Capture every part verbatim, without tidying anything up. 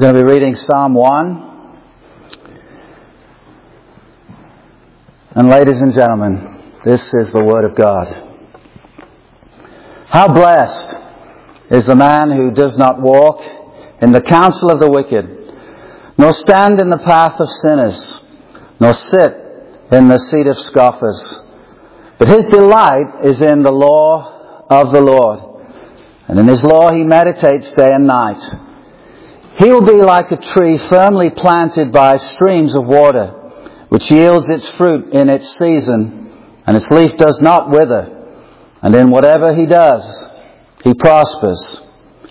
We're going to be reading Psalm one. And ladies and gentlemen, this is the Word of God. How blessed is the man who does not walk in the counsel of the wicked, nor stand in the path of sinners, nor sit in the seat of scoffers. But his delight is in the law of the Lord, and in his law he meditates day and night. He will be like a tree firmly planted by streams of water, which yields its fruit in its season, and its leaf does not wither. And in whatever he does, he prospers.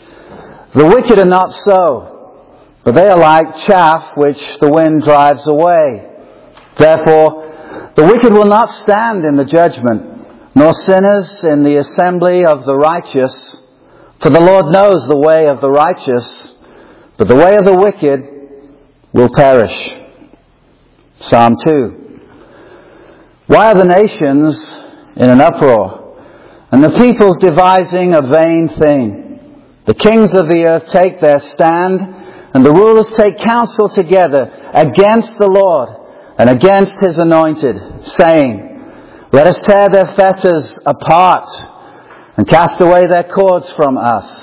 The wicked are not so, but they are like chaff which the wind drives away. Therefore, the wicked will not stand in the judgment, nor sinners in the assembly of the righteous. For the Lord knows the way of the righteous, but the way of the wicked will perish. Psalm two. Why are the nations in an uproar, and the peoples devising a vain thing? The kings of the earth take their stand, and the rulers take counsel together against the Lord and against his anointed, saying, Let us tear their fetters apart and cast away their cords from us.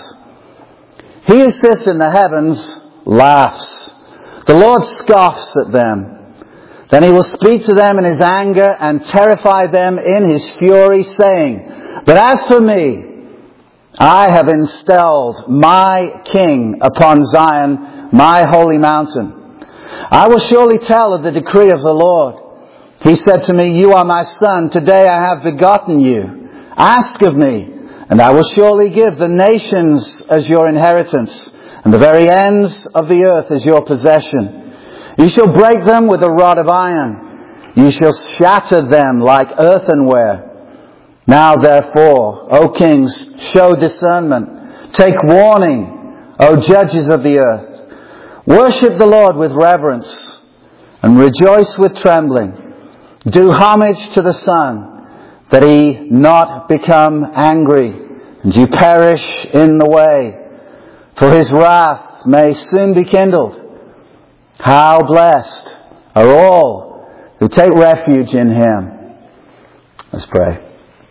He who sits in the heavens laughs. The Lord scoffs at them. Then he will speak to them in his anger and terrify them in his fury, saying, But as for me, I have installed my king upon Zion, my holy mountain. I will surely tell of the decree of the Lord. He said to me, You are my son. Today I have begotten you. Ask of me, and I will surely give the nations as your inheritance, and the very ends of the earth as your possession. You shall break them with a rod of iron. You shall shatter them like earthenware. Now therefore, O kings, show discernment. Take warning, O judges of the earth. Worship the Lord with reverence, and rejoice with trembling. Do homage to the Son, that he not become angry, and you perish in the way, for his wrath may soon be kindled. How blessed are all who take refuge in him. Let's pray.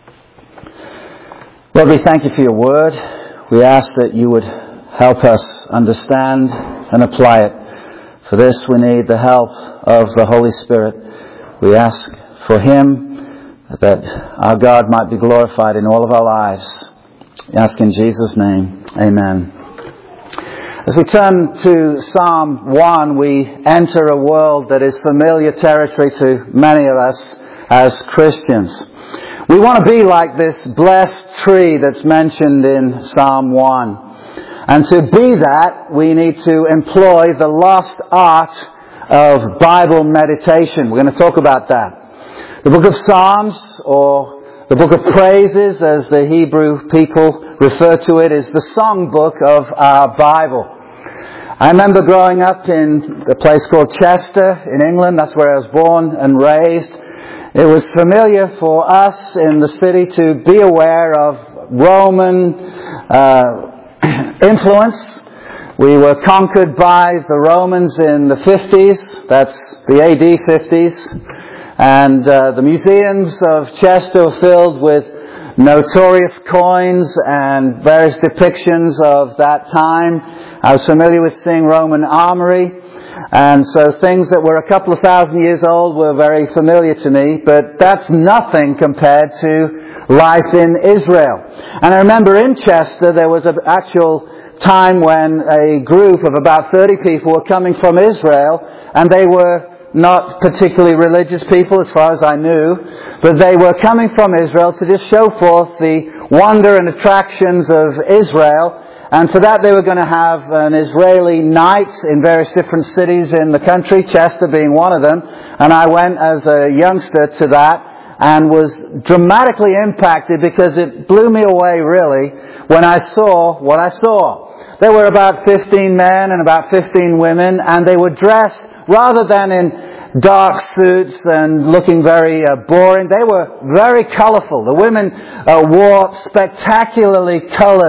Lord, we thank you for your word. We ask that you would help us understand and apply it. For this we need the help of the Holy Spirit. We ask for him, that our God might be glorified in all of our lives. We ask in Jesus' name. Amen. As we turn to Psalm one, we enter a world that is familiar territory to many of us as Christians. We want to be like this blessed tree that's mentioned in Psalm one. And to be that, we need to employ the lost art of Bible meditation. We're going to talk about that. The book of Psalms, or the book of praises, as the Hebrew people refer to it, is the song book of our Bible. I remember growing up in a place called Chester in England. That's where I was born and raised. It was familiar for us in the city to be aware of Roman uh, influence. We were conquered by the Romans in the fifties. That's the A D fifties. And uh, the museums of Chester are filled with notorious coins and various depictions of that time. I was familiar with seeing Roman armory, and so things that were a couple of thousand years old were very familiar to me, but that's nothing compared to life in Israel. And I remember in Chester there was an actual time when a group of about thirty people were coming from Israel, and they were not particularly religious people as far as I knew, but they were coming from Israel to just show forth the wonder and attractions of Israel. And for that they were going to have an Israeli night in various different cities in the country, Chester being one of them. And I went as a youngster to that and was dramatically impacted because it blew me away really when I saw what I saw. There were about fifteen men and about fifteen women, and they were dressed rather than in dark suits and looking very uh, boring. They were very colourful. The women uh, wore spectacularly coloured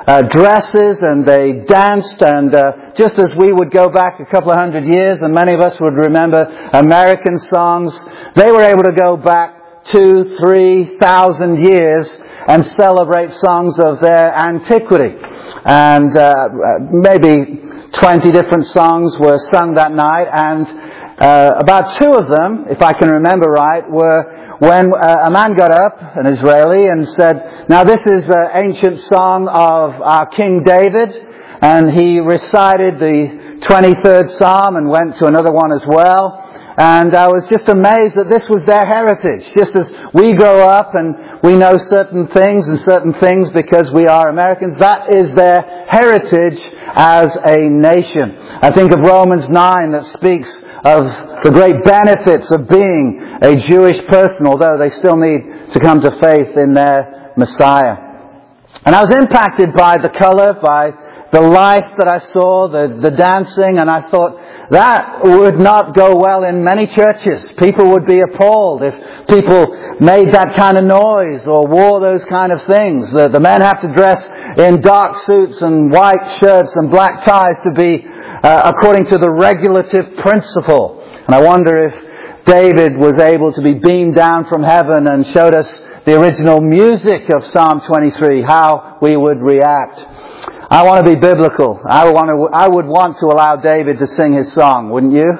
uh, dresses and they danced, and uh, just as we would go back a couple of hundred years, and many of us would remember American songs, they were able to go back two, three thousand years and celebrate songs of their antiquity. And uh, maybe twenty different songs were sung that night, and uh, about two of them, if I can remember right, were when uh, a man got up, an Israeli, and said, now this is an ancient song of our King David, and he recited the twenty-third Psalm and went to another one as well. And I was just amazed that this was their heritage. Just as we grow up and we know certain things and certain things because we are Americans, that is their heritage as a nation. I think of Romans nine that speaks of the great benefits of being a Jewish person, although they still need to come to faith in their Messiah. And I was impacted by the colour, by the life that I saw, the, the dancing, and I thought, that would not go well in many churches. People would be appalled if people made that kind of noise or wore those kind of things. The, the men have to dress in dark suits and white shirts and black ties to be uh, according to the regulative principle. And I wonder if David was able to be beamed down from heaven and showed us the original music of Psalm twenty-three, how we would react. I want to be biblical. I want to, I would want to allow David to sing his song, wouldn't you?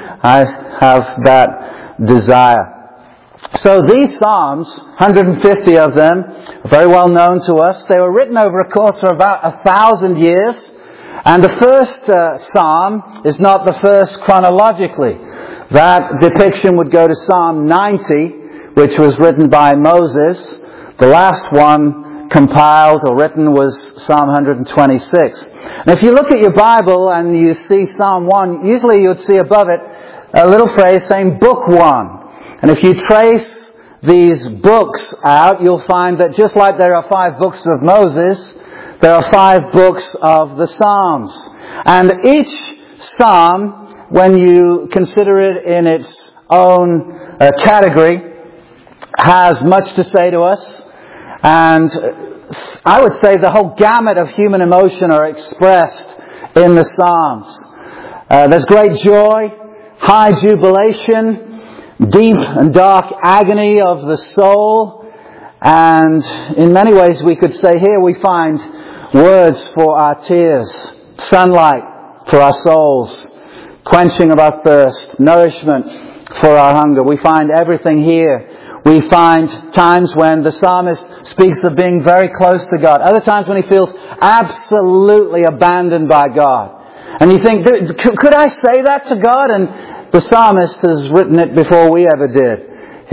I have that desire. So these Psalms, one hundred fifty of them, are very well known to us. They were written over a course of about a thousand years. And the first uh, Psalm is not the first chronologically. That depiction would go to Psalm ninety, which was written by Moses. The last one compiled or written was Psalm one twenty-six. And if you look at your Bible and you see Psalm one, usually you'd see above it a little phrase saying Book one. And if you trace these books out, you'll find that just like there are five books of Moses, there are five books of the Psalms. And each Psalm, when you consider it in its own uh, category, has much to say to us. And I would say the whole gamut of human emotion are expressed in the Psalms. Uh, there's great joy, high jubilation, deep and dark agony of the soul. And in many ways we could say here we find words for our tears, sunlight for our souls, quenching of our thirst, nourishment for our hunger. We find everything here. We find times when the psalmist speaks of being very close to God. Other times when he feels absolutely abandoned by God. And you think, could I say that to God? And the psalmist has written it before we ever did.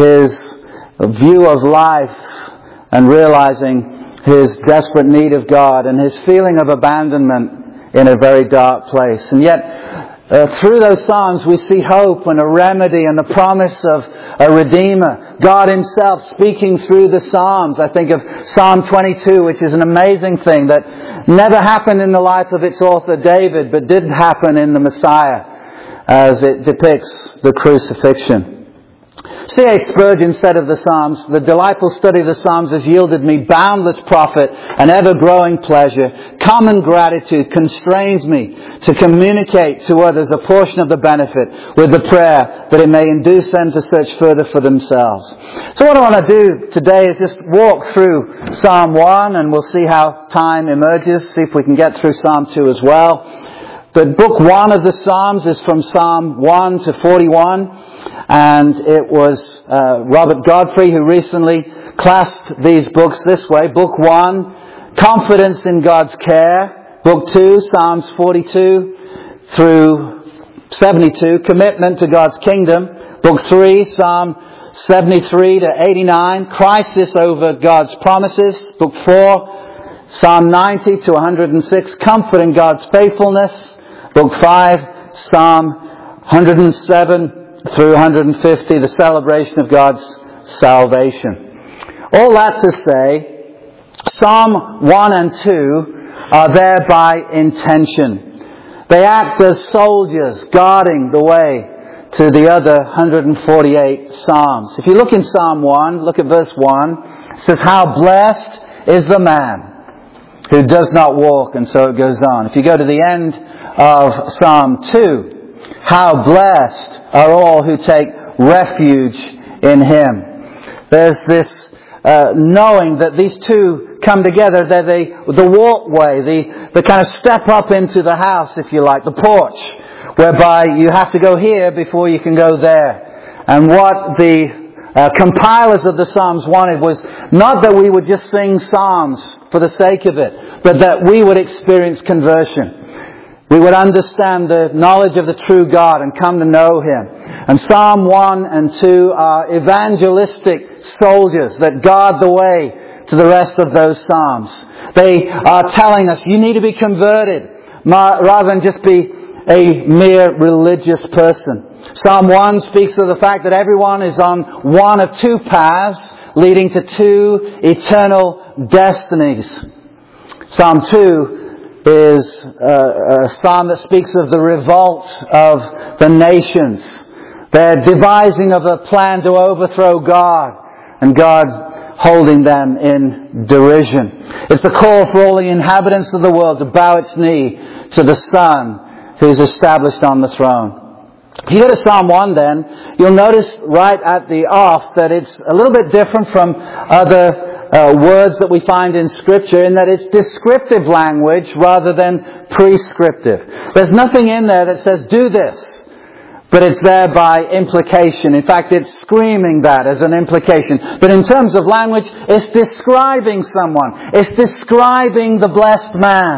His view of life and realizing his desperate need of God and his feeling of abandonment in a very dark place. And yet, Uh, through those Psalms we see hope and a remedy and the promise of a Redeemer. God Himself speaking through the Psalms. I think of Psalm twenty-two, which is an amazing thing that never happened in the life of its author David, but did happen in the Messiah as it depicts the crucifixion. C A Spurgeon said of the Psalms, the delightful study of the Psalms has yielded me boundless profit and ever-growing pleasure. Common gratitude constrains me to communicate to others a portion of the benefit with the prayer that it may induce them to search further for themselves. So what I want to do today is just walk through Psalm one, and we'll see how time emerges, see if we can get through Psalm two as well. But book one of the Psalms is from Psalm one to forty-one. And it was uh, Robert Godfrey who recently classed these books this way. Book one, confidence in God's care. Book two, Psalms forty-two through seventy-two, commitment to God's kingdom. Book three, Psalm seventy-three to eighty-nine, crisis over God's promises. Book four, Psalm ninety to one hundred six, comfort in God's faithfulness. Book five, Psalm one hundred seven through one hundred fifty, the celebration of God's salvation. All that to say, Psalm one and two are there by intention. They act as soldiers guarding the way to the other one hundred forty-eight Psalms. If you look in Psalm one, look at verse one, it says, how blessed is the man who does not walk, and so it goes on. If you go to the end of Psalm two, how blessed are all who take refuge in Him. There's this uh, knowing that these two come together. They're the, the walkway, the, the kind of step up into the house, if you like, the porch, whereby you have to go here before you can go there. And what the Uh, compilers of the Psalms wanted was not that we would just sing psalms for the sake of it, but that we would experience conversion. We would understand the knowledge of the true God and come to know Him. And Psalm one and two are evangelistic soldiers that guard the way to the rest of those psalms. They are telling us, you need to be converted, rather than just be a mere religious person. Psalm one speaks of the fact that everyone is on one of two paths leading to two eternal destinies. Psalm two is a psalm that speaks of the revolt of the nations. Their devising of a plan to overthrow God, and God holding them in derision. It's the call for all the inhabitants of the world to bow its knee to the Son who is established on the throne. If you go to Psalm one then, you'll notice right at the off that it's a little bit different from other uh, words that we find in Scripture, in that it's descriptive language rather than prescriptive. There's nothing in there that says, do this, but it's there by implication. In fact, it's screaming that as an implication. But in terms of language, it's describing someone. It's describing the blessed man.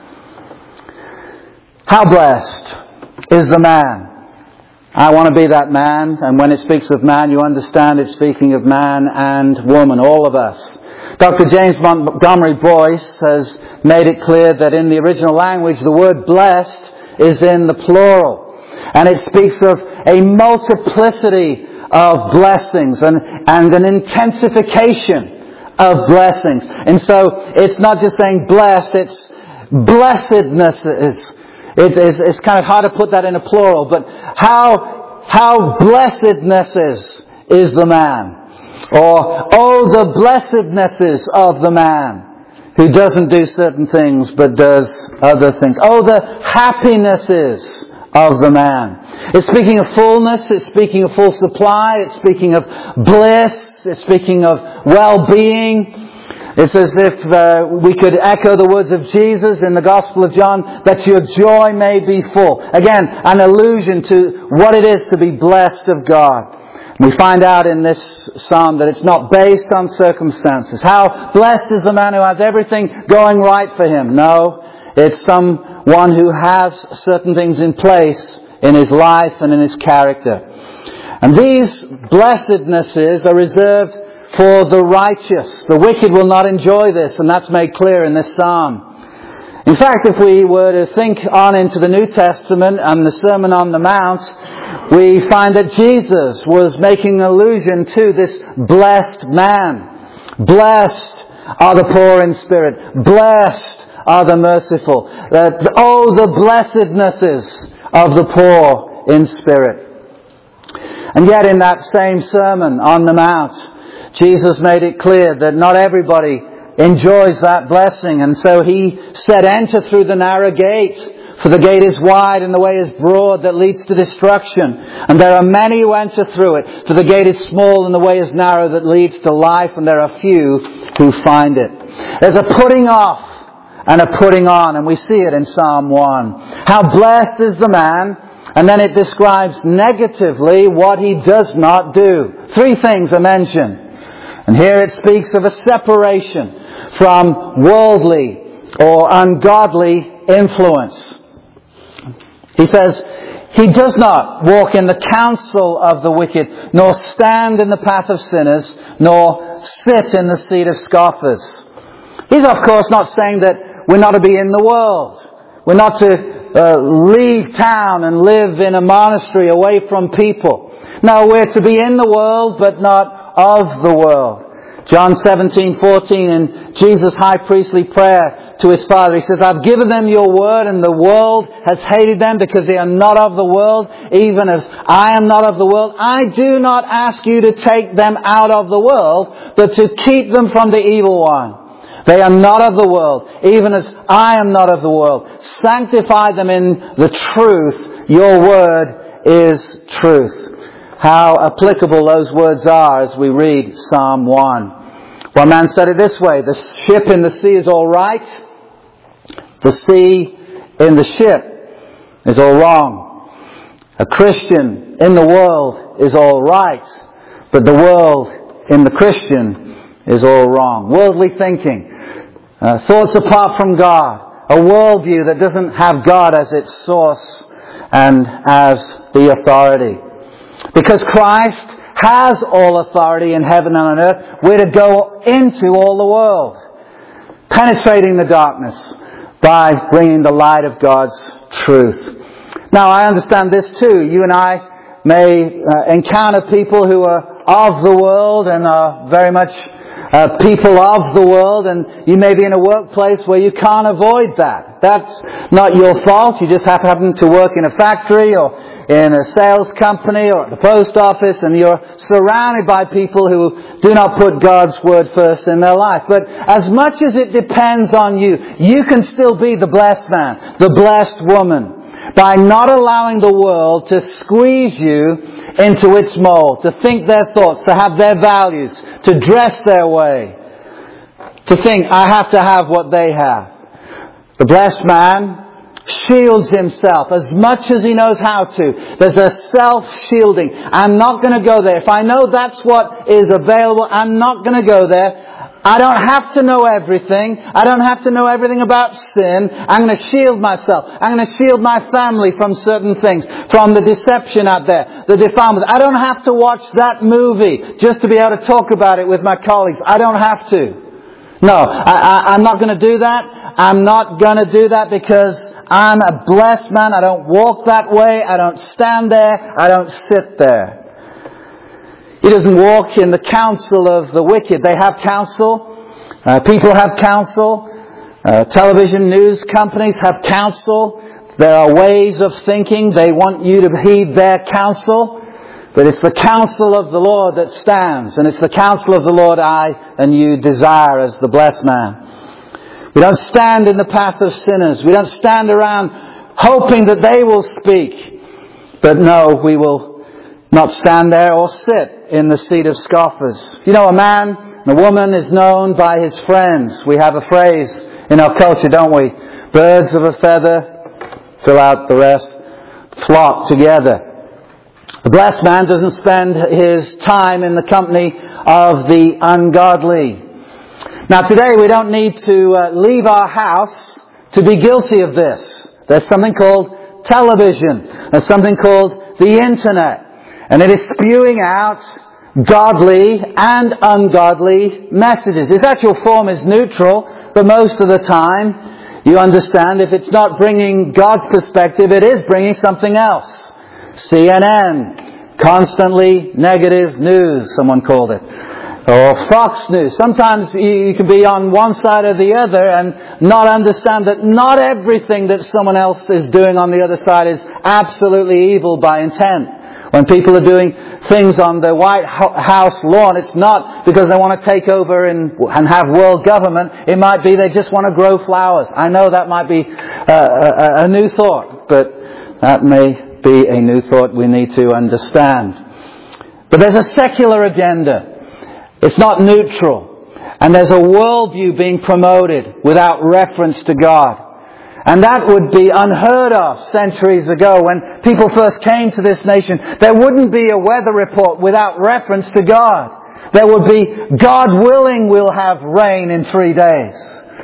How blessed is the man? I want to be that man, and when it speaks of man, you understand it's speaking of man and woman, all of us. Doctor James Montgomery Boyce has made it clear that in the original language, the word blessed is in the plural. And it speaks of a multiplicity of blessings and, and an intensification of blessings. And so it's not just saying blessed, it's blessedness. Is, it's, it's, it's kind of hard to put that in a plural, but how, how blessedness is, is the man. Or, oh, the blessednesses of the man who doesn't do certain things but does other things. Oh, the happinesses of the man. It's speaking of fullness, it's speaking of full supply, it's speaking of bliss, it's speaking of well-being. It's as if uh, we could echo the words of Jesus in the Gospel of John, that your joy may be full. Again, an allusion to what it is to be blessed of God. We find out in this psalm that it's not based on circumstances. How blessed is the man who has everything going right for him? No, it's someone who has certain things in place in his life and in his character. And these blessednesses are reserved for the righteous. The wicked will not enjoy this, and that's made clear in this psalm. In fact, if we were to think on into the New Testament and the Sermon on the Mount, we find that Jesus was making allusion to this blessed man. Blessed are the poor in spirit. Blessed are the merciful. Uh, oh, the blessednesses of the poor in spirit. And yet in that same Sermon on the Mount, Jesus made it clear that not everybody enjoys that blessing. And so He said, enter through the narrow gate. For the gate is wide and the way is broad that leads to destruction. And there are many who enter through it. For the gate is small and the way is narrow that leads to life. And there are few who find it. There's a putting off and a putting on. And we see it in Psalm one. How blessed is the man. And then it describes negatively what he does not do. Three things are mentioned. And here it speaks of a separation from worldly or ungodly influence. He says, he does not walk in the counsel of the wicked, nor stand in the path of sinners, nor sit in the seat of scoffers. He's of course not saying that we're not to be in the world. We're not to uh, leave town and live in a monastery away from people. No, we're to be in the world, but not of the world. John seventeen fourteen in Jesus' high priestly prayer to His Father, He says, I've given them your word and the world has hated them because they are not of the world, even as I am not of the world. I do not ask you to take them out of the world, but to keep them from the evil one. They are not of the world, even as I am not of the world. Sanctify them in the truth. Your word is truth. How applicable those words are as we read Psalm one. One man said it this way: the ship in the sea is all right. The sea in the ship is all wrong. A Christian in the world is all right, but the world in the Christian is all wrong. Worldly thinking, uh, thoughts apart from God, a worldview that doesn't have God as its source and as the authority. Because Christ has all authority in heaven and on earth, we're to go into all the world, penetrating the darkness by bringing the light of God's truth. Now, I understand this too. You and I may uh, encounter people who are of the world and are very much uh, people of the world, and you may be in a workplace where you can't avoid that. That's not your fault. You just happen to work in a factory or in a sales company or at the post office, and you're surrounded by people who do not put God's word first in their life. But as much as it depends on you, you can still be the blessed man, the blessed woman, by not allowing the world to squeeze you into its mold, to think their thoughts, to have their values, to dress their way, to think, I have to have what they have. The blessed man shields himself as much as he knows how to. There's a self-shielding. I'm not going to go there. If I know that's what is available, I'm not going to go there. I don't have to know everything. I don't have to know everything about sin. I'm going to shield myself. I'm going to shield my family from certain things, from the deception out there, the defilements. I don't have to watch that movie just to be able to talk about it with my colleagues. I don't have to. No, I, I, I'm not going to do that. I'm not going to do that because I'm a blessed man. I don't walk that way. I don't stand there. I don't sit there. He doesn't walk in the counsel of the wicked. They have counsel. Uh, people have counsel. Uh, television news companies have counsel. There are ways of thinking. They want you to heed their counsel. But it's the counsel of the Lord that stands. And it's the counsel of the Lord I and you desire as the blessed man. We don't stand in the path of sinners. We don't stand around hoping that they will speak. But no, we will not stand there or sit in the seat of scoffers. You know, a man and a woman is known by his friends. We have a phrase in our culture, don't we? Birds of a feather fill out the rest, flock together. The blessed man doesn't spend his time in the company of the ungodly. Now today we don't need to uh, leave our house to be guilty of this. There's something called television. There's something called the internet. And it is spewing out godly and ungodly messages. Its actual form is neutral, but most of the time, you understand, if it's not bringing God's perspective, it is bringing something else. C N N, constantly negative news, someone called it. Or Fox News. Sometimes you can be on one side or the other and not understand that not everything that someone else is doing on the other side is absolutely evil by intent. When people are doing things on the White House lawn, it's not because they want to take over and, and have world government. It might be they just want to grow flowers. I know that might be uh, a, a new thought, but that may be a new thought we need to understand. But there's a secular agenda. It's not neutral. And there's a worldview being promoted without reference to God. And that would be unheard of centuries ago when people first came to this nation. There wouldn't be a weather report without reference to God. There would be, God willing, we'll have rain in three days.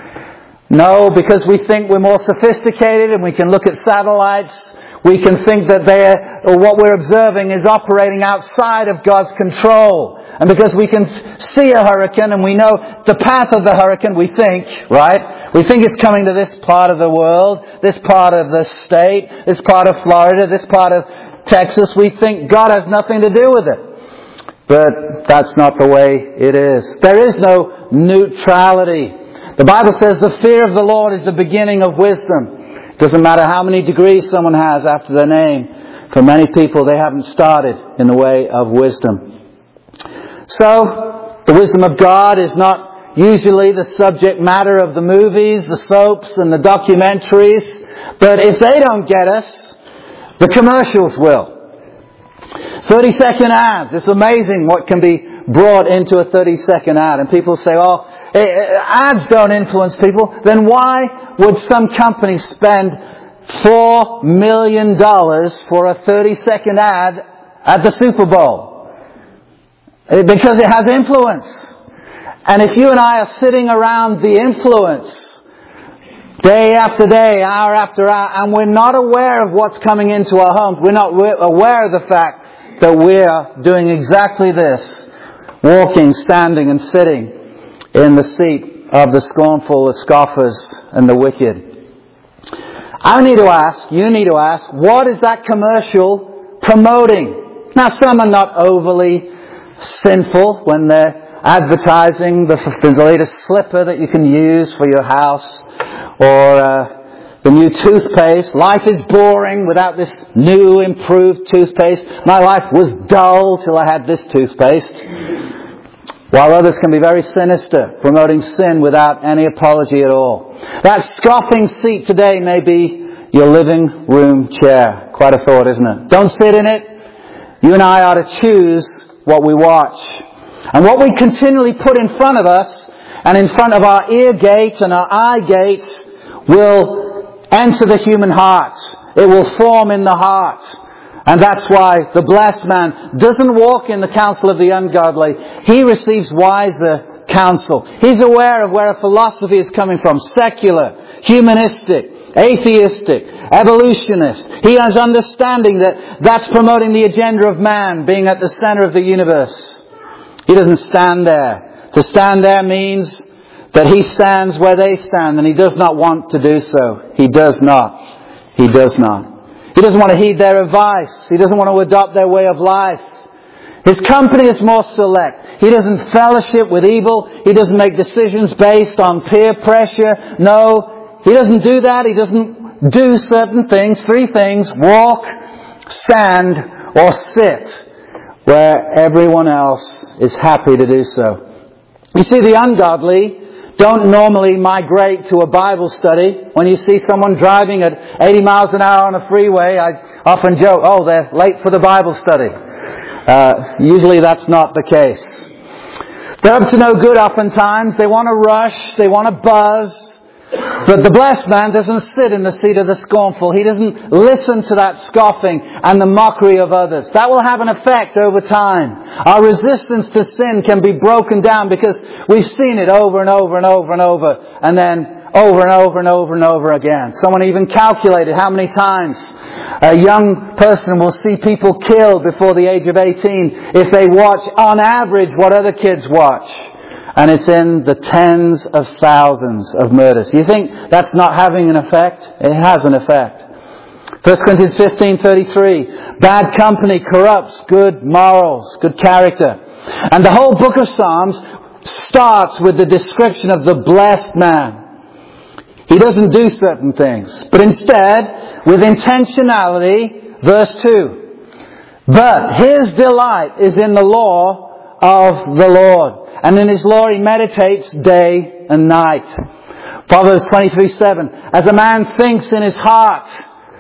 No, because we think we're more sophisticated and we can look at satellites. We can think that they're, or what we're observing is operating outside of God's control. And because we can see a hurricane and we know the path of the hurricane, we think, right? We think it's coming to this part of the world, this part of the state, this part of Florida, this part of Texas. We think God has nothing to do with it. But that's not the way it is. There is no neutrality. The Bible says the fear of the Lord is the beginning of wisdom. It doesn't matter how many degrees someone has after their name. For many people, they haven't started in the way of wisdom. So, the wisdom of God is not not usually the subject matter of the movies, the soaps and the documentaries. But if they don't get us, the commercials will. thirty second ads. It's amazing what can be brought into a thirty second ad. And people say, oh, ads don't influence people. Then why would some company spend four million dollars for a thirty second ad at the Super Bowl? Because it has influence. And if you and I are sitting around the influence day after day, hour after hour, and we're not aware of what's coming into our homes, we're not aware of the fact that we're doing exactly this, walking, standing and sitting in the seat of the scornful, the scoffers and the wicked. I need to ask, you need to ask, what is that commercial promoting? Now, some are not overly sinful when they're advertising the, the latest slipper that you can use for your house, or uh, the new toothpaste. Life is boring without this new improved toothpaste. My life was dull till I had this toothpaste. While others can be very sinister, promoting sin without any apology at all. That scoffing seat today may be your living room chair. Quite a thought, isn't it? Don't sit in it. You and I are to choose what we watch. And what we continually put in front of us and in front of our ear gates and our eye gates will enter the human heart. It will form in the heart. And that's why the blessed man doesn't walk in the counsel of the ungodly. He receives wiser counsel. He's aware of where a philosophy is coming from. Secular, humanistic, atheistic, evolutionist. He has understanding that that's promoting the agenda of man being at the center of the universe. He doesn't stand there. To stand there means that he stands where they stand, and he does not want to do so. He does not. He does not. He doesn't want to heed their advice. He doesn't want to adopt their way of life. His company is more select. He doesn't fellowship with evil. He doesn't make decisions based on peer pressure. No, he doesn't do that. He doesn't do certain things. Three things: walk, stand, or sit where everyone else is happy to do so. You see, the ungodly don't normally migrate to a Bible study. When you see someone driving at eighty miles an hour on a freeway, I often joke, oh, they're late for the Bible study. Uh, usually that's not the case. They're up to no good oftentimes. They want to rush. They want to buzz. But the blessed man doesn't sit in the seat of the scornful. He doesn't listen to that scoffing and the mockery of others. That will have an effect over time. Our resistance to sin can be broken down because we've seen it over and over and over and over, and then over and over and over and over again. Someone even calculated how many times a young person will see people killed before the age of eighteen if they watch on average what other kids watch. And it's in the tens of thousands of murders. You think that's not having an effect? It has an effect. First Corinthians fifteen thirty-three. Bad company corrupts good morals, good character. And the whole book of Psalms starts with the description of the blessed man. He doesn't do certain things, but instead, with intentionality, verse two. But his delight is in the law of the Lord, and in his law he meditates day and night. Proverbs twenty-three seven. As a man thinks in his heart,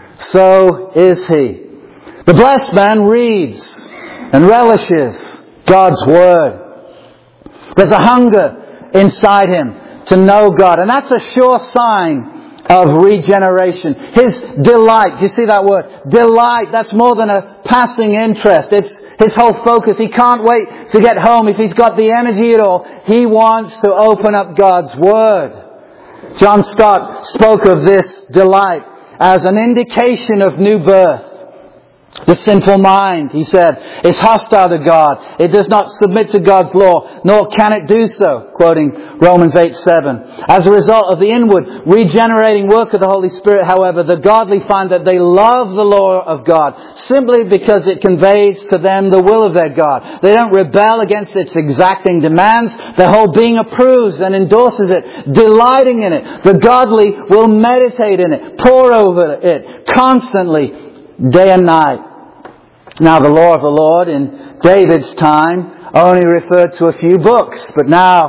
so is he. The blessed man reads and relishes God's word. There's a hunger inside him to know God, and that's a sure sign of regeneration. His delight, do you see that word? Delight, that's more than a passing interest. It's his whole focus. He can't wait to get home if he's got the energy at all. He wants to open up God's Word. John Stott spoke of this delight as an indication of new birth. The sinful mind, he said, is hostile to God. It does not submit to God's law, nor can it do so, quoting Romans eight seven. As a result of the inward regenerating work of the Holy Spirit, however, the godly find that they love the law of God simply because it conveys to them the will of their God. They don't rebel against its exacting demands. Their whole being approves and endorses it, delighting in it. The godly will meditate in it, pore over it constantly, day and night. Now, the law of the Lord in David's time only referred to a few books, but now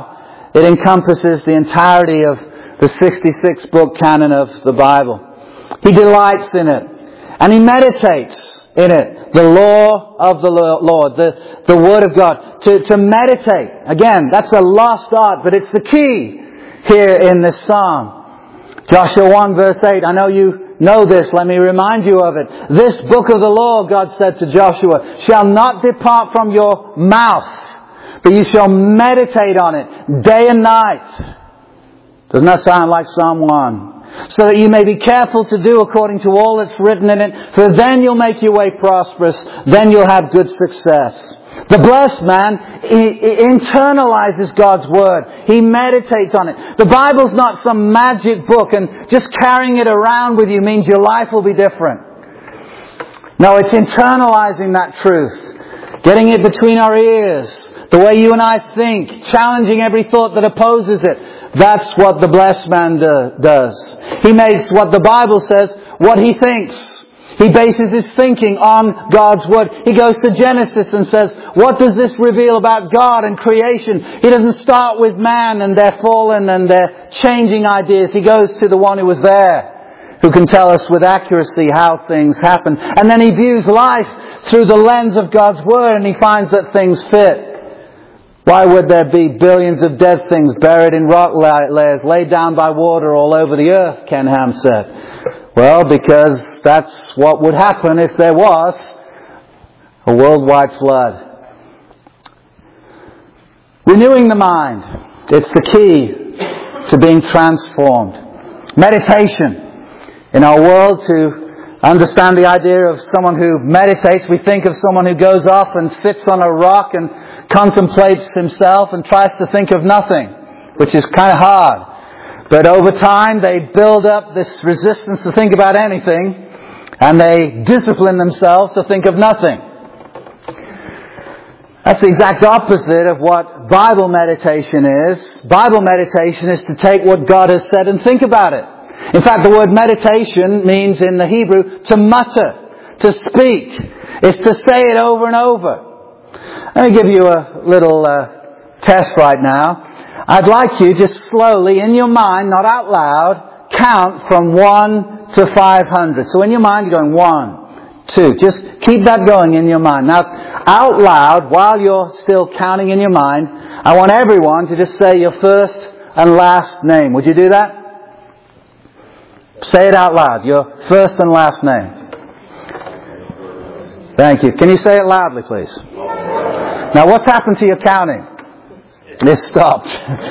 it encompasses the entirety of the sixty-six book canon of the Bible. He delights in it. And he meditates in it. The law of the Lord. The, the Word of God. To, to meditate. Again, that's a lost art, but it's the key here in this psalm. Joshua one verse eight. I know you know this. Let me remind you of it. This book of the law, God said to Joshua, shall not depart from your mouth, but you shall meditate on it day and night. Doesn't that sound like Psalm one? So that you may be careful to do according to all that's written in it, for then you'll make your way prosperous, then you'll have good success. The blessed man, he, he internalizes God's Word. He meditates on it. The Bible's not some magic book, and just carrying it around with you means your life will be different. No, it's internalizing that truth. Getting it between our ears. The way you and I think. Challenging every thought that opposes it. That's what the blessed man do, does. He makes what the Bible says what he thinks. He bases his thinking on God's Word. He goes to Genesis and says, what does this reveal about God and creation? He doesn't start with man and their fallen and their changing ideas. He goes to the one who was there, who can tell us with accuracy how things happen. And then he views life through the lens of God's Word, and he finds that things fit. Why would there be billions of dead things buried in rock layers, laid down by water all over the earth, Ken Ham said. Well, because that's what would happen if there was a worldwide flood. Renewing the mind. It's the key to being transformed. Meditation. In our world, to understand the idea of someone who meditates, we think of someone who goes off and sits on a rock and contemplates himself and tries to think of nothing, which is kind of hard. But over time they build up this resistance to think about anything, and they discipline themselves to think of nothing. That's the exact opposite of what Bible meditation is. Bible meditation is to take what God has said and think about it. In fact, the word meditation means in the Hebrew to mutter, to speak. It's to say it over and over. Let me give you a little uh, test right now. I'd like you just slowly, in your mind, not out loud, count from one to five hundred. So in your mind, you're going one, two. Just keep that going in your mind. Now, out loud, while you're still counting in your mind, I want everyone to just say your first and last name. Would you do that? Say it out loud. Your first and last name. Thank you. Can you say it loudly, please? Now, what's happened to your counting? It's stopped.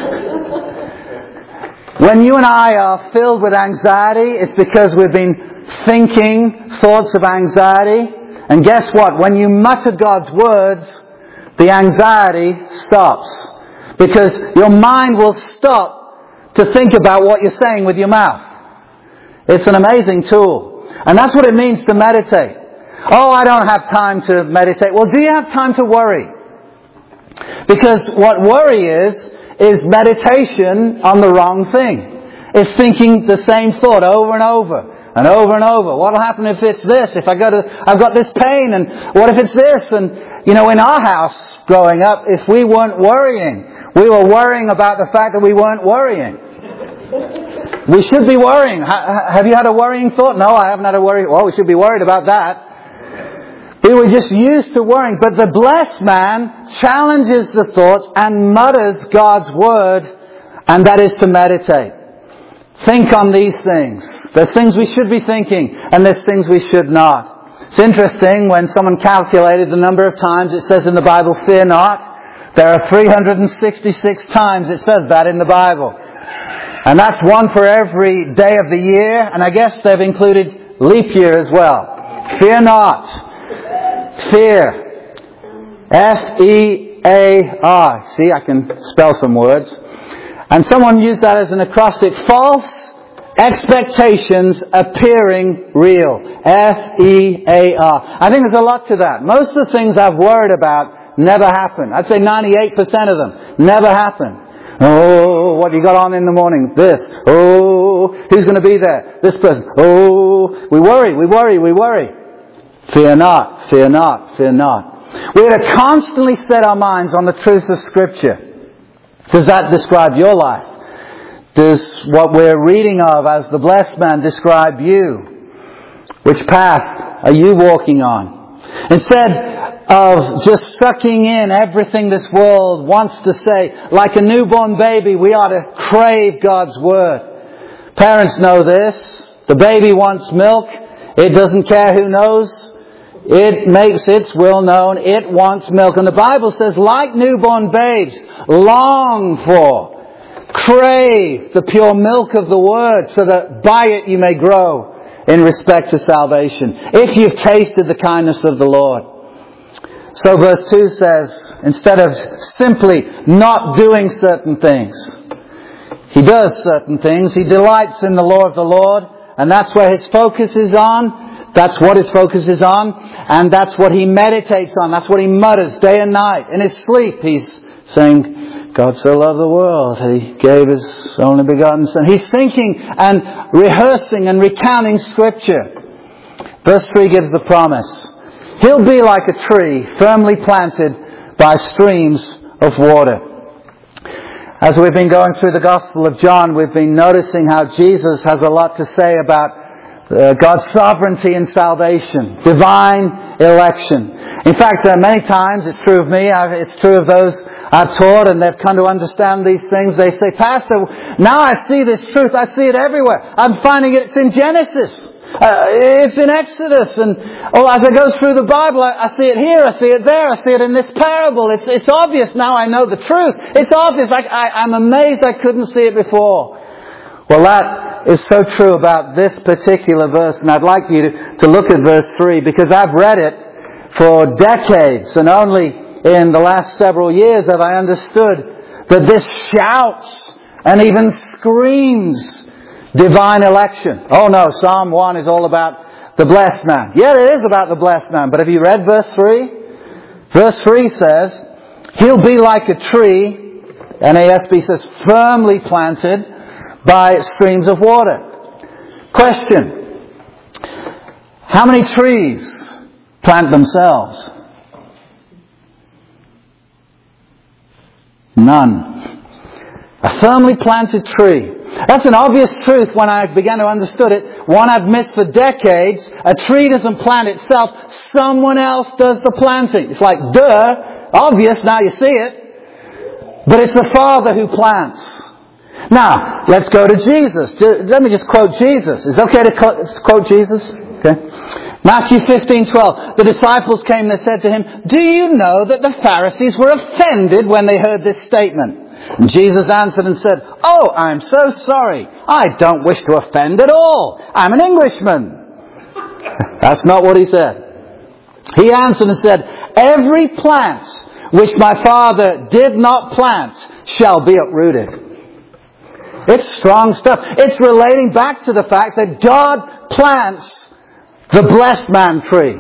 When you and I are filled with anxiety, it's because we've been thinking thoughts of anxiety. And guess what? When you mutter God's words, the anxiety stops. Because your mind will stop to think about what you're saying with your mouth. It's an amazing tool. And that's what it means to meditate. Oh, I don't have time to meditate. Well, do you have time to worry? Because what worry is, is meditation on the wrong thing. It's thinking the same thought over and over and over and over. What will happen if it's this? If I go to, I've got this pain, and what if it's this? And, you know, in our house growing up, if we weren't worrying, we were worrying about the fact that we weren't worrying. We should be worrying. Have you had a worrying thought? No, I haven't had a worry. Well, we should be worried about that. We were just used to worrying. But the blessed man challenges the thoughts and mutters God's Word, and that is to meditate. Think on these things. There's things we should be thinking, and there's things we should not. It's interesting, when someone calculated the number of times it says in the Bible, fear not, there are three hundred sixty-six times it says that in the Bible. And that's one for every day of the year, and I guess they've included leap year as well. Fear not. Fear. F E A R. See, I can spell some words. And someone used that as an acrostic. False expectations appearing real. F E A R. I think there's a lot to that. Most of the things I've worried about never happen. I'd say ninety-eight percent of them never happen. Oh, what you got on in the morning? This. Oh, who's going to be there? This person. Oh, we worry, we worry, we worry. Fear not, fear not, fear not. We are to constantly set our minds on the truths of Scripture. Does that describe your life? Does what we're reading of as the blessed man describe you? Which path are you walking on? Instead of just sucking in everything this world wants to say, like a newborn baby, we ought to crave God's Word. Parents know this. The baby wants milk. It doesn't care who knows. It makes its will known. It wants milk. And the Bible says, like newborn babes, long for, crave the pure milk of the Word, so that by it you may grow in respect to salvation, if you've tasted the kindness of the Lord. So verse two says, instead of simply not doing certain things, he does certain things. He delights in the law of the Lord, and that's where his focus is on. That's what his focus is on, and that's what he meditates on. That's what he mutters day and night. In his sleep, he's saying, God so loved the world, He gave His only begotten Son. He's thinking and rehearsing and recounting Scripture. Verse three gives the promise. He'll be like a tree firmly planted by streams of water. As we've been going through the Gospel of John, we've been noticing how Jesus has a lot to say about Uh, God's sovereignty in salvation, divine election. In fact, uh, many times, it's true of me, I've, it's true of those I've taught, and they've come to understand these things. They say, Pastor, now I see this truth. I see it everywhere. I'm finding it, it's in Genesis. Uh, it's in Exodus. And oh, as I go through the Bible, I, I see it here, I see it there, I see it in this parable. It's, it's obvious now I know the truth. It's obvious. I, I, I'm amazed I couldn't see it before. Well, that is so true about this particular verse, and I'd like you to, to look at verse three, because I've read it for decades, and only in the last several years have I understood that this shouts and even screams divine election. Oh no, Psalm one is all about the blessed man. Yeah, it is about the blessed man, but have you read verse three? Verse three says, he'll be like a tree, N A S B says, firmly planted by streams of water. Question. How many trees plant themselves? None. A firmly planted tree. That's an obvious truth when I began to understand it. One I've missed for decades. A tree doesn't plant itself. Someone else does the planting. It's like, duh, obvious, now you see it. But it's the Father who plants. Now, let's go to Jesus. Let me just quote Jesus. Is it okay to quote Jesus? Okay. Matthew fifteen twelve. The disciples came and they said to him, do you know that the Pharisees were offended when they heard this statement? And Jesus answered and said, oh, I'm so sorry. I don't wish to offend at all. I'm an Englishman. That's not what he said. He answered and said, every plant which my Father did not plant shall be uprooted. It's strong stuff. It's relating back to the fact that God plants the blessed man tree.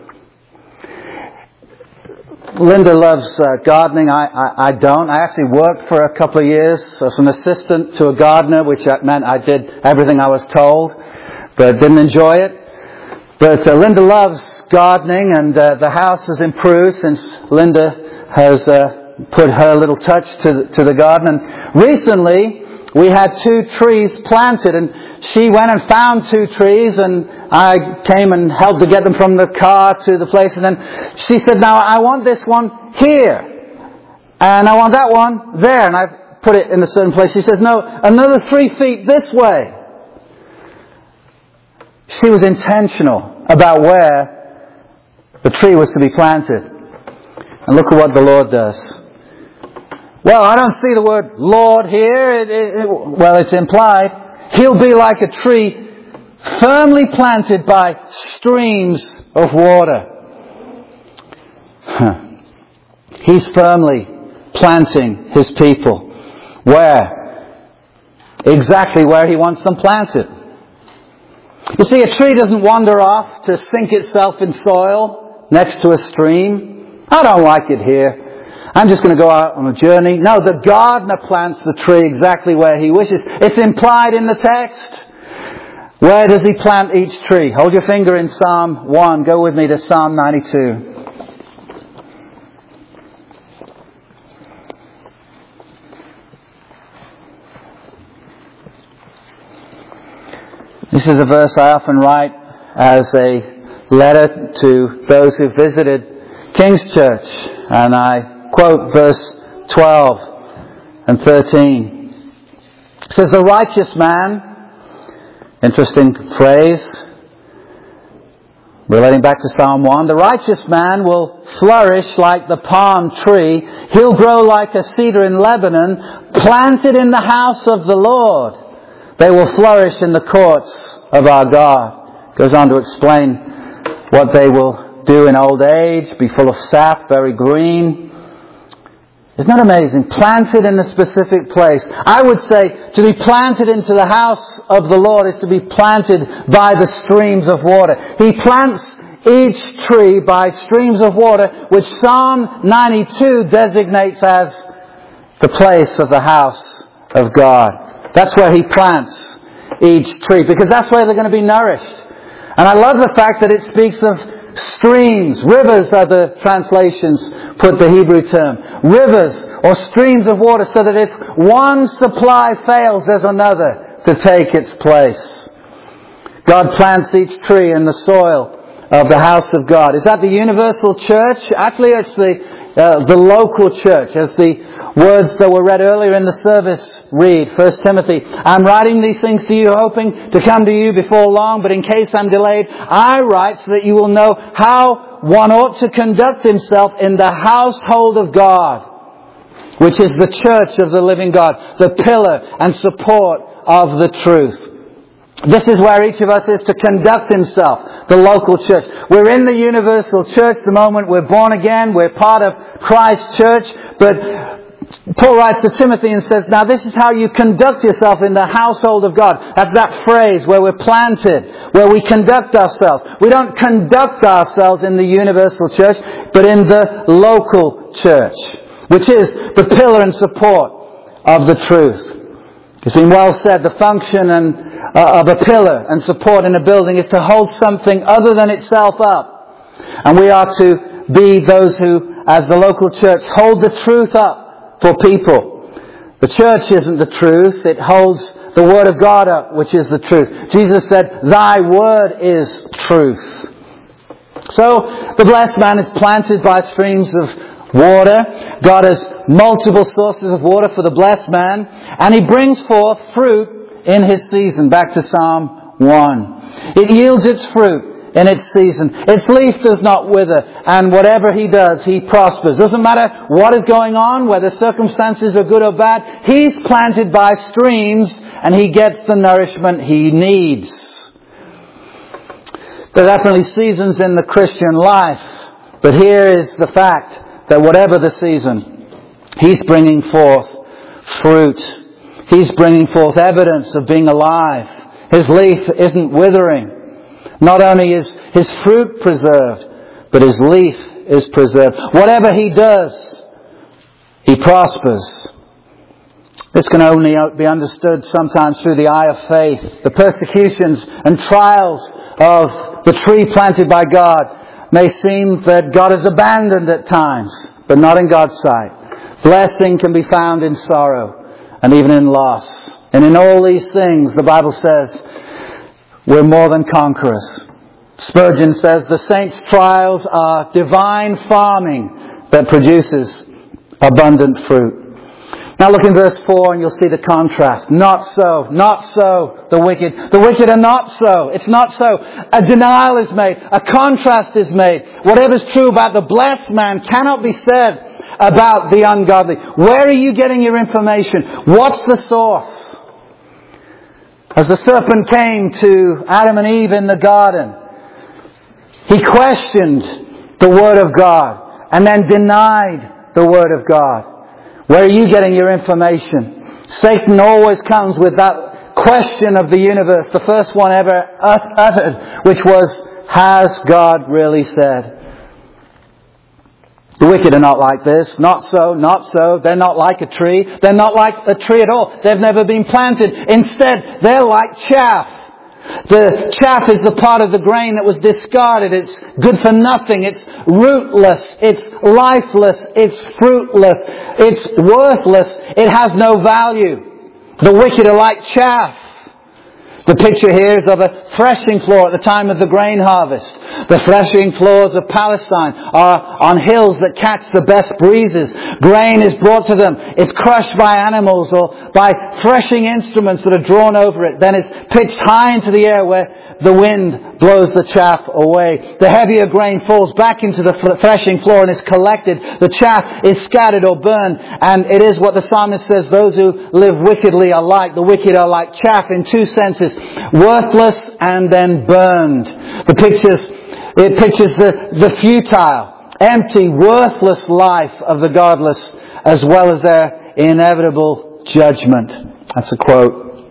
Linda loves uh, gardening. I, I, I don't. I actually worked for a couple of years as an assistant to a gardener, which meant I did everything I was told, but didn't enjoy it. But uh, Linda loves gardening, and uh, the house has improved since Linda has uh, put her little touch to, to the garden. And recently, we had two trees planted, and she went and found two trees, and I came and helped to get them from the car to the place. And then she said, now I want this one here, and I want that one there. And I put it in a certain place. She says, no, another three feet this way. She was intentional about where the tree was to be planted. And look at what the Lord does. Well, I don't see the word Lord here. It, it, it, well, it's implied. He'll be like a tree firmly planted by streams of water. Huh. He's firmly planting His people. Where? Exactly where He wants them planted. You see, a tree doesn't wander off to sink itself in soil next to a stream. I don't like it here. I'm just going to go out on a journey. No, the gardener plants the tree exactly where he wishes. It's implied in the text. Where does he plant each tree? Hold your finger in Psalm one. Go with me to Psalm ninety-two. This is a verse I often write as a letter to those who visited King's Church. And I quote verse twelve and thirteen. It says, "The righteous man," interesting phrase, relating back to Psalm one, "the righteous man will flourish like the palm tree. He'll grow like a cedar in Lebanon, planted in the house of the Lord. They will flourish in the courts of our God." Goes on to explain what they will do in old age, be full of sap, very green. Isn't that amazing? Planted in a specific place. I would say to be planted into the house of the Lord is to be planted by the streams of water. He plants each tree by streams of water, which Psalm ninety-two designates as the place of the house of God. That's where He plants each tree, because that's where they're going to be nourished. And I love the fact that it speaks of streams. Rivers are the translations put the Hebrew term. Rivers or streams of water, so that if one supply fails, there's another to take its place. God plants each tree in the soil of the house of God. Is that the universal church? Actually, it's the uh, the local church, as the words that were read earlier in the service read. First Timothy, "I'm writing these things to you, hoping to come to you before long, but in case I'm delayed, I write so that you will know how one ought to conduct himself in the household of God, which is the church of the living God, the pillar and support of the truth." This is where each of us is to conduct himself, the local church. We're in the universal church the moment we're born again. We're part of Christ's church. But Paul writes to Timothy and says, now this is how you conduct yourself in the household of God. That's that phrase where we're planted, where we conduct ourselves. We don't conduct ourselves in the universal church, but in the local church, which is the pillar and support of the truth. It's been well said, the function and uh, of a pillar and support in a building is to hold something other than itself up. And we are to be those who, as the local church, hold the truth up for people. The church isn't the truth. It holds the Word of God up, which is the truth. Jesus said, "Thy Word is truth." So, the blessed man is planted by streams of water. God has multiple sources of water for the blessed man. And he brings forth fruit in his season. Back to Psalm one. It yields its fruit in its season. Its leaf does not wither. And whatever he does, he prospers. Doesn't matter what is going on, whether circumstances are good or bad. He's planted by streams and he gets the nourishment he needs. There are definitely seasons in the Christian life. But here is the fact that whatever the season, he's bringing forth fruit. He's bringing forth evidence of being alive. His leaf isn't withering. Not only is his fruit preserved, but his leaf is preserved. Whatever he does, he prospers. This can only be understood sometimes through the eye of faith. The persecutions and trials of the tree planted by God may seem that God has abandoned at times, but not in God's sight. Blessing can be found in sorrow and even in loss. And in all these things, the Bible says, we're more than conquerors. Spurgeon says, the saints' trials are divine farming that produces abundant fruit. Now look in verse four and you'll see the contrast. Not so, not so, the wicked. The wicked are not so. It's not so. A denial is made. A contrast is made. Whatever's true about the blessed man cannot be said about the ungodly. Where are you getting your information? What's the source? As the serpent came to Adam and Eve in the garden, he questioned the Word of God and then denied the Word of God. Where are you getting your information? Satan always comes with that question of the universe, the first one ever uttered, which was, has God really said? The wicked are not like this. Not so, not so. They're not like a tree. They're not like a tree at all. They've never been planted. Instead, they're like chaff. The chaff is the part of the grain that was discarded. It's good for nothing. It's rootless. It's lifeless. It's fruitless. It's worthless. It has no value. The wicked are like chaff. The picture here is of a threshing floor at the time of the grain harvest. The threshing floors of Palestine are on hills that catch the best breezes. Grain is brought to them. It's crushed by animals or by threshing instruments that are drawn over it. Then it's pitched high into the air where the wind blows the chaff away. The heavier grain falls back into the threshing floor and is collected. The chaff is scattered or burned. And it is what the psalmist says, those who live wickedly are like. The wicked are like chaff in two senses. Worthless and then burned. The pictures, it pictures the, the futile, empty, worthless life of the godless as well as their inevitable judgment. That's a quote.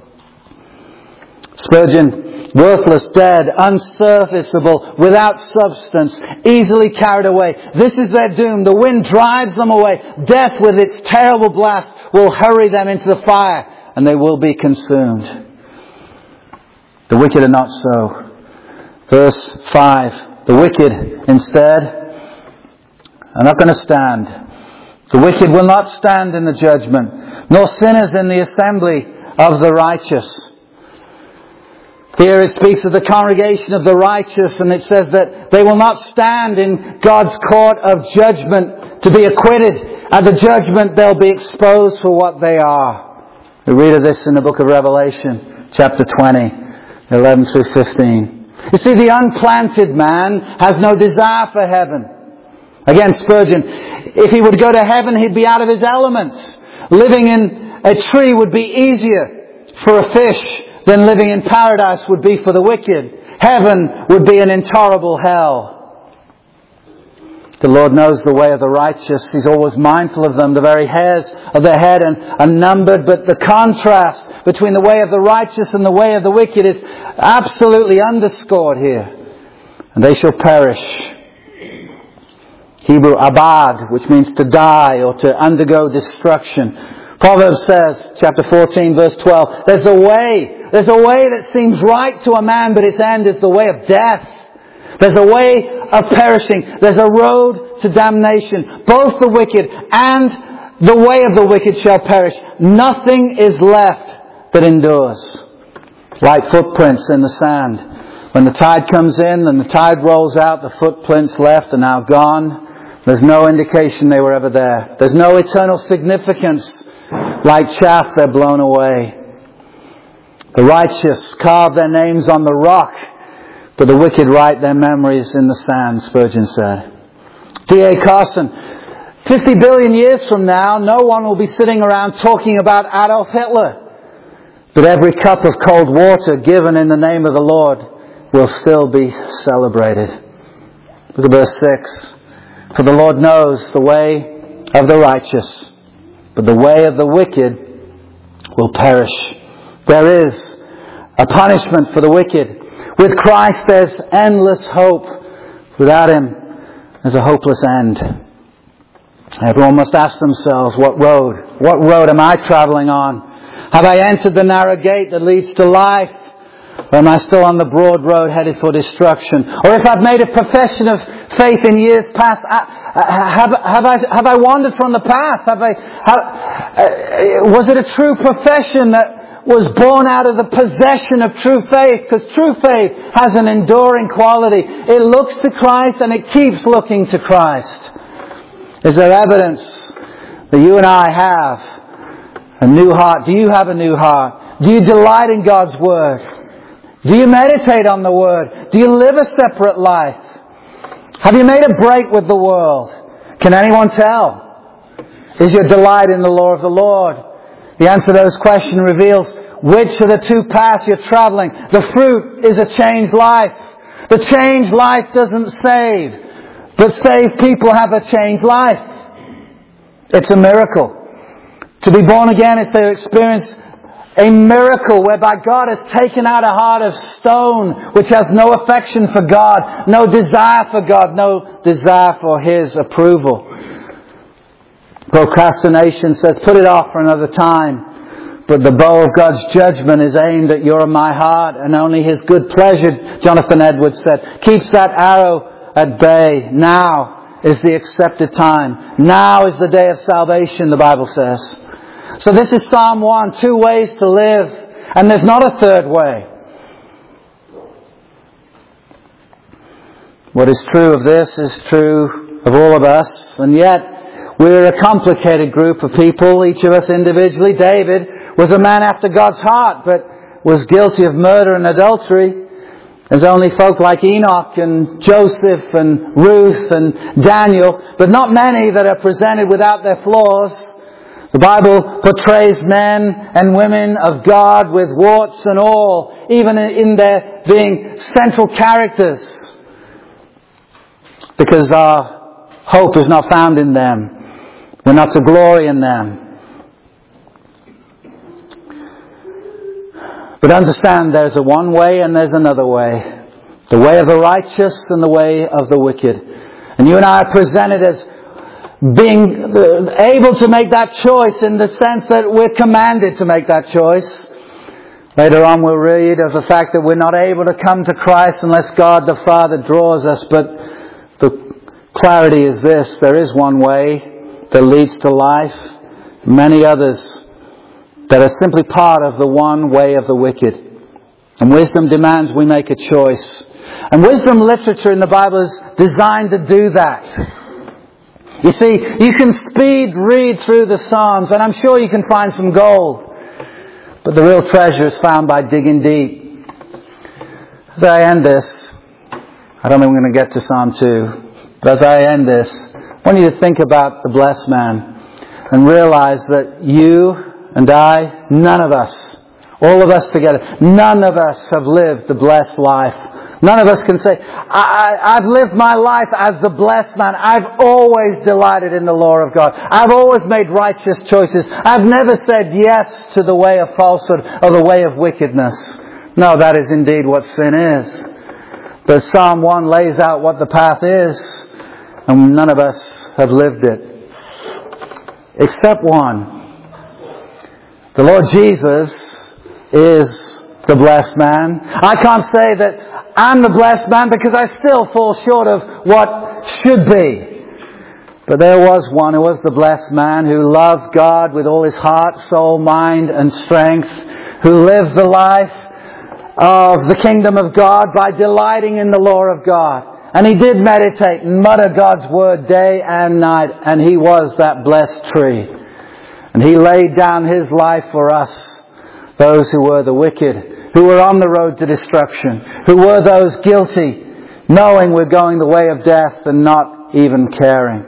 Spurgeon, worthless, dead, unsurfaceable, without substance, easily carried away. This is their doom. The wind drives them away. Death with its terrible blast will hurry them into the fire and they will be consumed. The wicked are not so. Verse five. The wicked instead are not going to stand. The wicked will not stand in the judgment, nor sinners in the assembly of the righteous. Here it speaks of the congregation of the righteous, and it says that they will not stand in God's court of judgment to be acquitted. At the judgment they'll be exposed for what they are. We read of this in the book of Revelation, chapter twenty, eleven through fifteen. You see, the unplanted man has no desire for heaven. Again, Spurgeon, if he would go to heaven, he'd be out of his element. Living in a tree would be easier for a fish than living in paradise would be for the wicked. Heaven would be an intolerable hell. The Lord knows the way of the righteous. He's always mindful of them. The very hairs of their head are numbered. But the contrast between the way of the righteous and the way of the wicked is absolutely underscored here. And they shall perish. Hebrew abad, which means to die or to undergo destruction. Proverbs says, chapter fourteen, verse twelve, there's a way, there's a way that seems right to a man, but its end is the way of death. There's a way of perishing. There's a road to damnation. Both the wicked and the way of the wicked shall perish. Nothing is left that endures. Like footprints in the sand. When the tide comes in and the tide rolls out, the footprints left are now gone. There's no indication they were ever there. There's no eternal significance. Like chaff, they're blown away. The righteous carve their names on the rock, but the wicked write their memories in the sand, Spurgeon said. D A Carson, fifty billion years from now, no one will be sitting around talking about Adolf Hitler. But every cup of cold water given in the name of the Lord will still be celebrated. Look at verse six. For the Lord knows the way of the righteous, but the way of the wicked will perish. There is a punishment for the wicked. With Christ there's endless hope. Without Him there's a hopeless end. Everyone must ask themselves, what road? What road am I travelling on? Have I entered the narrow gate that leads to life? Or am I still on the broad road headed for destruction? Or if I've made a profession of faith in years past, have, have, I, have I wandered from the path? Have I, have, was it a true profession that was born out of the possession of true faith? Because true faith has an enduring quality. It looks to Christ and it keeps looking to Christ. Is there evidence that you and I have a new heart? Do you have a new heart? Do you delight in God's Word? Do you meditate on the Word? Do you live a separate life? Have you made a break with the world? Can anyone tell? Is your delight in the law of the Lord? The answer to those questions reveals which of the two paths you're traveling. The fruit is a changed life. The changed life doesn't save, but saved people have a changed life. It's a miracle. To be born again is to experience a miracle whereby God has taken out a heart of stone which has no affection for God, no desire for God, no desire for His approval. Procrastination says, put it off for another time. But the bow of God's judgment is aimed at your and my heart, and only His good pleasure, Jonathan Edwards said, keeps that arrow at bay. Now is the accepted time. Now is the day of salvation, the Bible says. So this is Psalm one, two ways to live. And there's not a third way. What is true of this is true of all of us, and yet we're a complicated group of people, each of us individually. David was a man after God's heart, but was guilty of murder and adultery. There's only folk like Enoch and Joseph and Ruth and Daniel, but not many that are presented without their flaws. The Bible portrays men and women of God with warts and all, even in their being central characters, because our hope is not found in them. We're not to glory in them. But understand there's a one way and there's another way. The way of the righteous and the way of the wicked. And you and I are presented as being able to make that choice in the sense that we're commanded to make that choice. Later on we'll read of the fact that we're not able to come to Christ unless God the Father draws us. But the clarity is this: there is one way that leads to life, many others that are simply part of the one way of the wicked. And wisdom demands we make a choice. And wisdom literature in the Bible is designed to do that. You see, you can speed read through the Psalms, and I'm sure you can find some gold. But the real treasure is found by digging deep. As I end this, I don't think I'm going to get to Psalm two, but as I end this, I want you to think about the blessed man and realize that you and I, none of us, all of us together, none of us have lived the blessed life. None of us can say, I, I, I've lived my life as the blessed man. I've always delighted in the law of God. I've always made righteous choices. I've never said yes to the way of falsehood or the way of wickedness. No, that is indeed what sin is. But Psalm one lays out what the path is, and none of us have lived it. Except one. The Lord Jesus is the blessed man. I can't say that I'm the blessed man because I still fall short of what should be. But there was one who was the blessed man, who loved God with all his heart, soul, mind and strength, who lived the life of the kingdom of God by delighting in the law of God. And he did meditate and mutter God's word day and night, and he was that blessed tree. And he laid down his life for us, those who were the wicked, who were on the road to destruction, who were those guilty, knowing we're going the way of death and not even caring.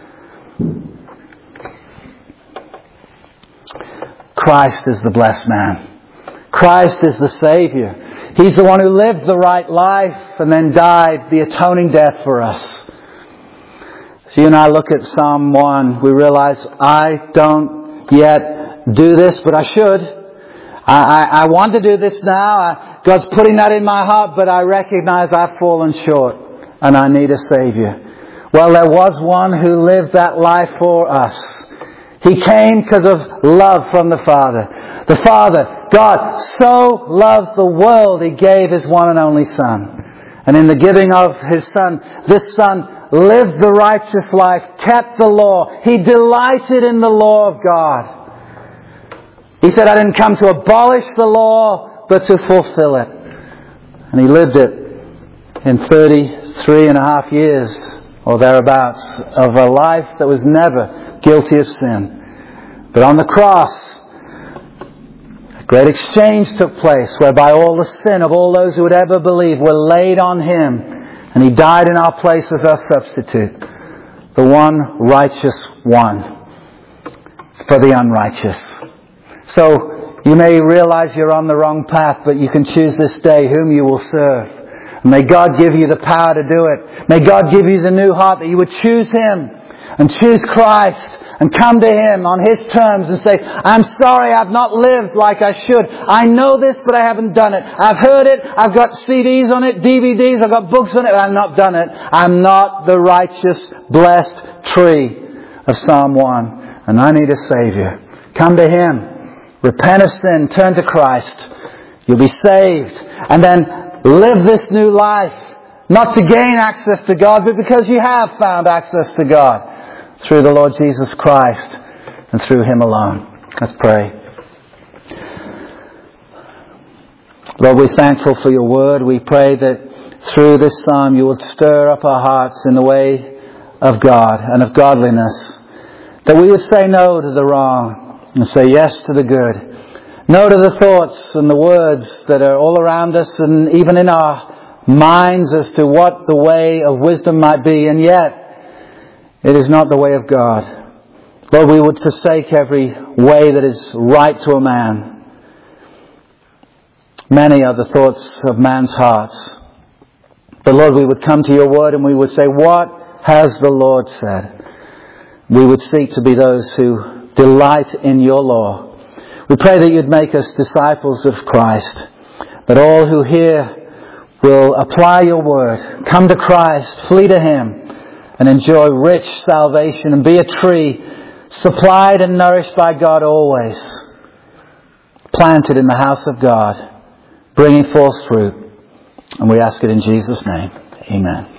Christ is the blessed man. Christ is the Savior. He's the one who lived the right life and then died the atoning death for us. So you and I look at Psalm one, we realize I don't yet do this, but I should. I, I, I want to do this now. I, God's putting that in my heart, but I recognize I've fallen short and I need a Savior. Well, there was one who lived that life for us. He came because of love from the Father. The Father, God, so loved the world, He gave His one and only Son. And in the giving of His Son, this Son lived the righteous life, kept the law. He delighted in the law of God. He said, I didn't come to abolish the law, but to fulfill it. And He lived it in thirty-three and a half years, or thereabouts, of a life that was never guilty of sin. But on the cross, a great exchange took place, whereby all the sin of all those who would ever believe were laid on Him. And He died in our place as our substitute. The one righteous one for the unrighteous. So, you may realize you're on the wrong path, but you can choose this day whom you will serve. And may God give you the power to do it. May God give you the new heart that you would choose Him and choose Christ and come to Him on His terms and say, I'm sorry I've not lived like I should. I know this, but I haven't done it. I've heard it. I've got C Ds on it, D V Ds. I've got books on it, but I've not done it. I'm not the righteous, blessed tree of Psalm one. And I need a Savior. Come to Him. Repent of sin, turn to Christ. You'll be saved. And then live this new life. Not to gain access to God, but because you have found access to God through the Lord Jesus Christ and through Him alone. Let's pray. Lord, we're thankful for Your Word. We pray that through this psalm you would stir up our hearts in the way of God and of godliness. That we would say no to the wrong and say yes to the good. No to the thoughts and the words that are all around us and even in our minds as to what the way of wisdom might be. And yet, it is not the way of God. Lord, we would forsake every way that is right to a man. Many are the thoughts of man's hearts. But Lord, we would come to your word and we would say, what has the Lord said? We would seek to be those who delight in your law. We pray that you'd make us disciples of Christ. That all who hear will apply your word, come to Christ, flee to him, and enjoy rich salvation and be a tree supplied and nourished by God always, planted in the house of God, bringing forth fruit. And we ask it in Jesus' name. Amen.